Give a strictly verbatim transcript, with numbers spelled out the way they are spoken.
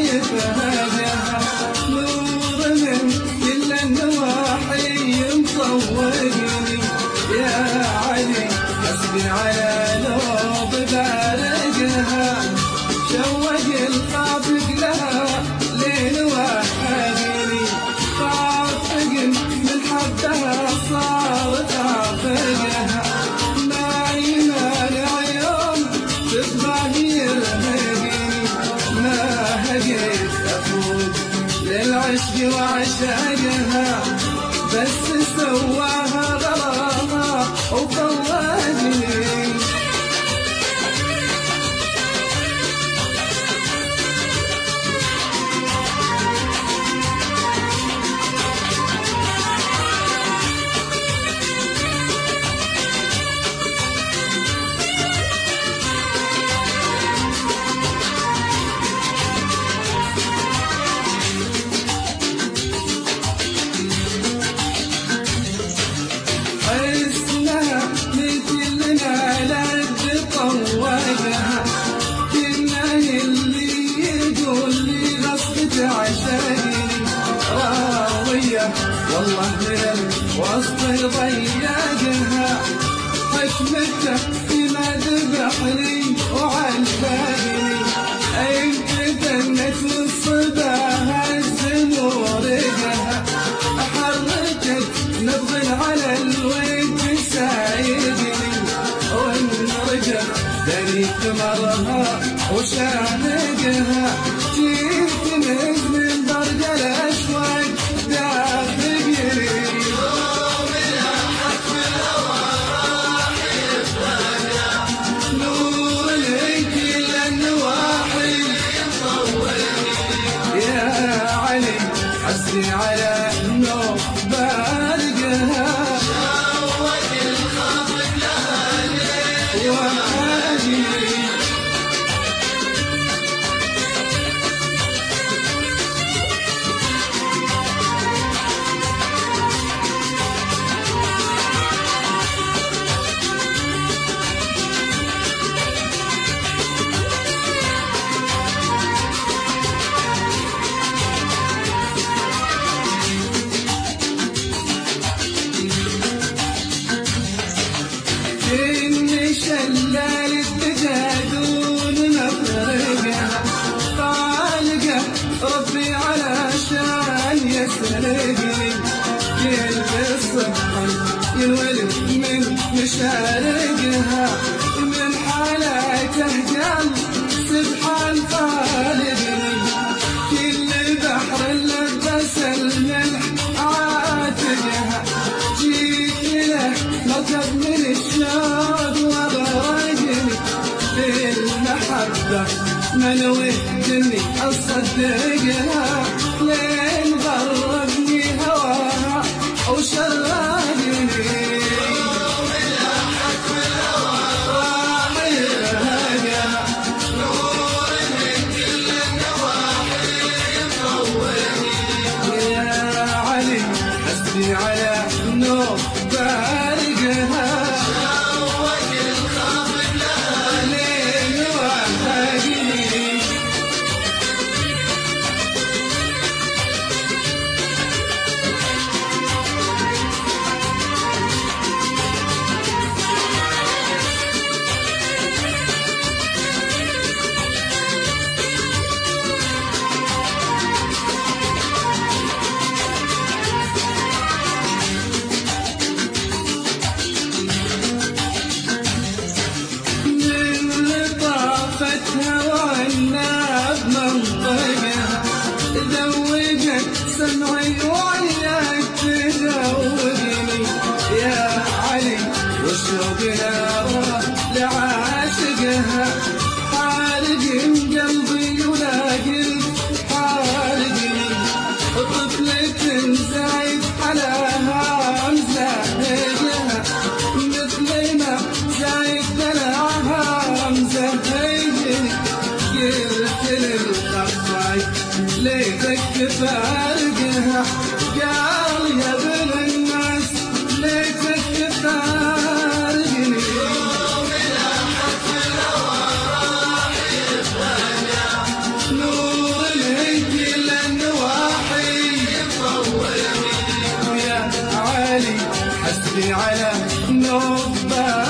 يفهمها نور من كل النواحي مطوقني يا علي حسبي على لوب بارقها شوق الخافق لها ليل وحديني خافق من حبها صار خافقها ما يمانع يوم تبغى يرهقني ما هقيت افوق للعشق وعشقها بس سواها غلاها وفوقني والله من الوسط ضيقها حكمته فيما ذبحني وعلقني أين دنت والصباها الزمورقها حركت نبض على الوجه سايقني وانرجع دني ثمرها وشانقها جيت من درج الأشواق حسبي على النور بارقها شوق الخافق لها ليل وحديني شلال التجادون مفرقها طالقه ربي علشان يسرقني كل الصبح ينولد من مشارقها من حالاته قلب سبحان خالقني كل بحر لبس الملح عاتقها جيت له مركب من الشوق بالمحبة منوهتني أصدقها لين غربني هواها وشرقني من لحك والهوى راحلها نور من كل النواحي مطوقني يا علي حسبي على نور بارقها سمعي وعياك تذوقني يا علي والشوق ناره لعاشقها حارق قلبي ولا قلت حارقني طفلة زايد حلاها مزهقها مثل ما زايد دلعها مزهقني قلت للخفاي ليتك تفارقها قال يا ابن الناس ليتك تفارقني من لحك الهوى راح يفهمها نور حسبي على نوبة